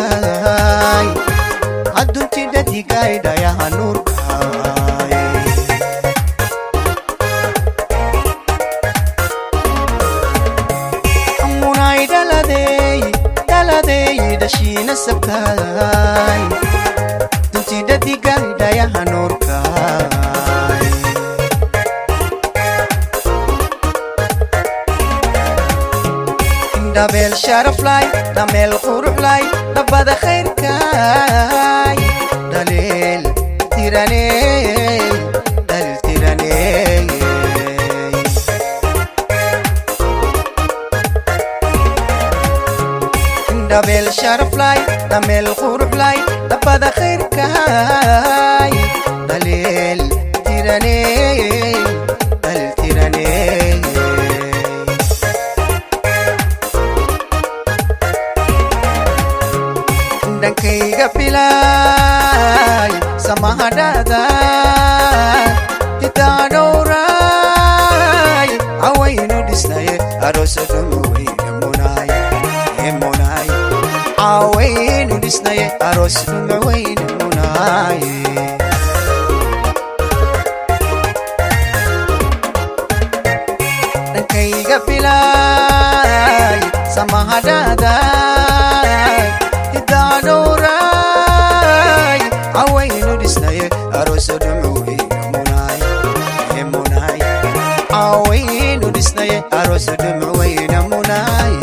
sabkaay adunti dadigay dayaha nuurkaay amunay daladey dashina sabkaay adunti dadigay dayaha nuurkaay دبل شرف لاي دمل قروح لاي دبدا خير كاي دليل تيراني دليل تيراني دبل شرف لاي دمل قروح لاي دبدا خير كاي دليل تيراني دليل تيراني dankayga bilay samahadada titadowray awaynu dhisnaye arosaduma weyne munay awaynu dhisnaye arosaduma weyne munay dankayga bilay samahadada داروراي عوينو دسناي أروسو دموي نموناي عوينو دسناي أروسو دموي نموناي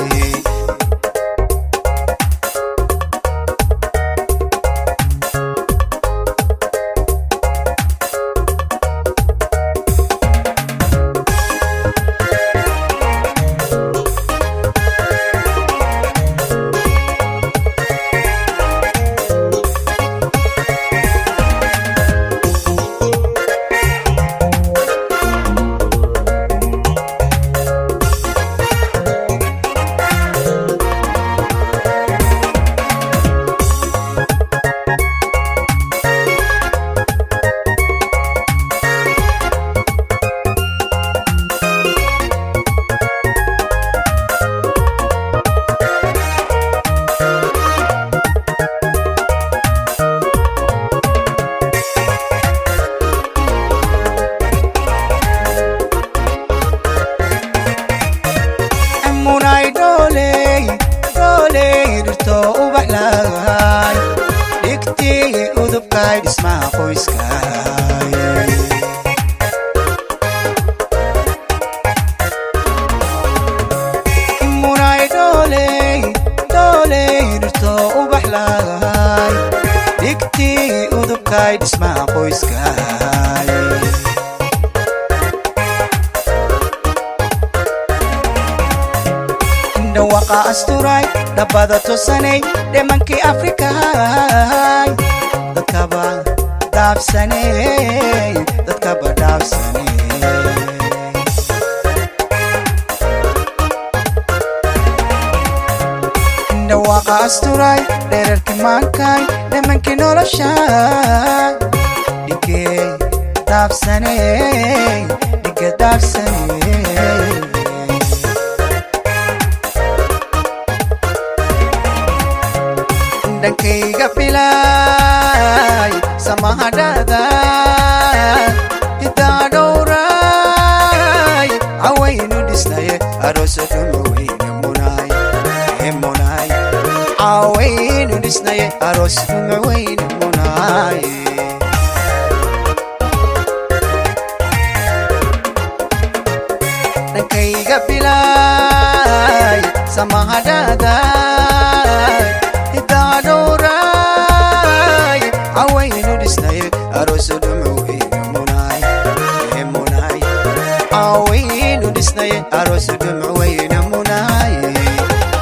munay doley dirto ubaxlaay dhigtii udubkay dhismaha qoyskaay munay doley dirto ubaxlaay dhigtii udubkay dhismaha qoyskaay dhawaqa asturay dabada tosanay dheemankii afrikaay dadkaba dhaafsanay dhawaqa asturay dhererkii maankay dheemankii noloshaay dhigee dhaafsanay dankayga bilay samahadada titadowray awaynu dhisnaye arosaduma weyne munay awaynu dhisnaye arosaduma weyne munay dankayga bilay samahadada داروراي عوينو دسناي أروسو دموي نموناي عوينو دسناي أروسو دموي